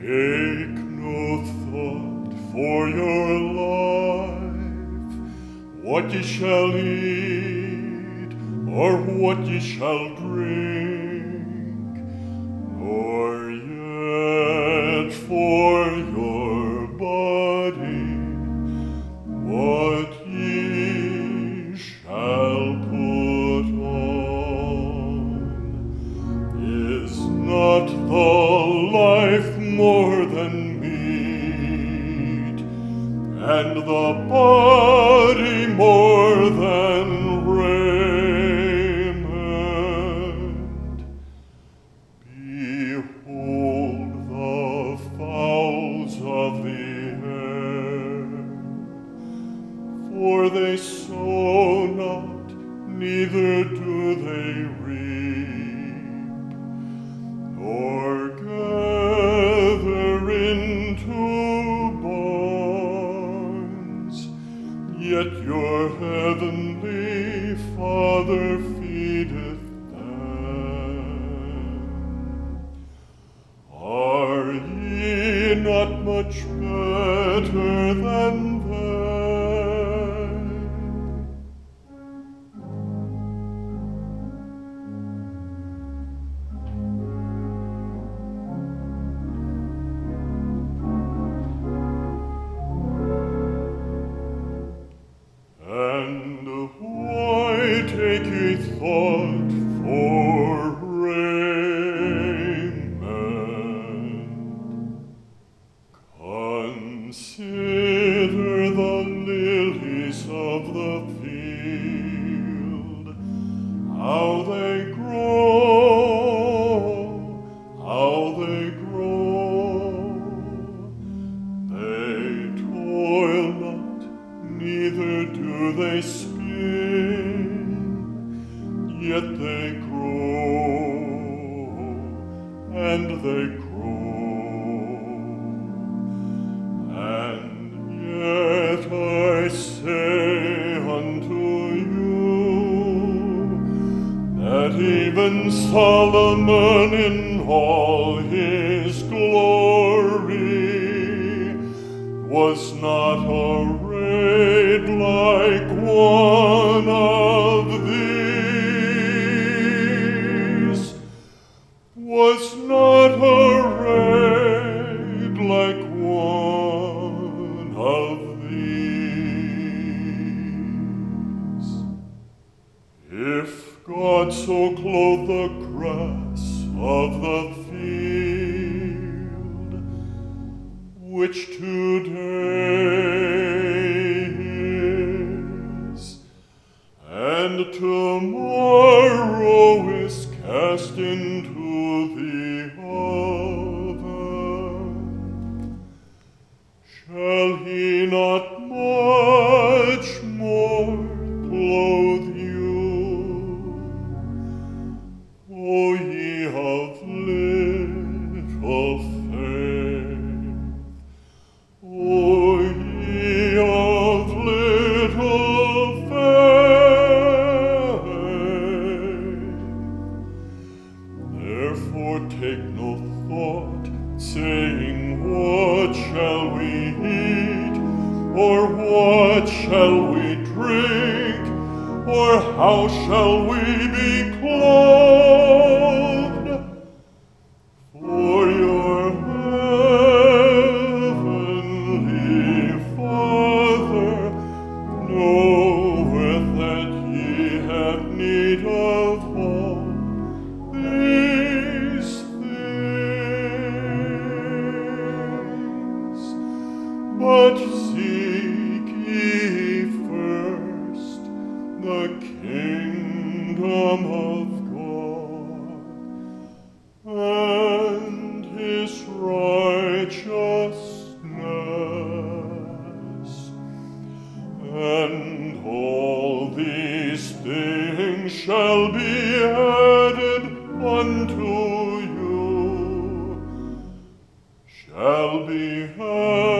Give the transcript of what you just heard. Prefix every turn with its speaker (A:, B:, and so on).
A: Take no thought for your life, what ye shall eat, or what ye shall drink, nor yet for your body, what ye shall put on. Is not the life more than meat, and the body more than raiment? Behold the fowls of the air, for they sow not, neither do they reap, nor gather into barns, yet your heavenly Father feedeth them. Are ye not much better than they? And why take ye thought for raiment? Consider the lilies of the field, how they grow, how they grow. They toil not, neither do they spin, yet they grow, and they grow. And yet I say unto you, that even Solomon in all his glory was not arrayed like one of these, was not arrayed like one of these. If God so clothe the grass of the field, which today is, and tomorrow is cast into the oven, shall he not much more clothe you, O ye of little faith? O ye of little faith? Therefore take no thought, saying, what shall we eat, or what shall we drink, or how shall we be clothed? For your heavenly Father knoweth that ye have need of all these things. But seek ye first the kingdom of God and his righteousness, and all these things shall be added unto you, shall be added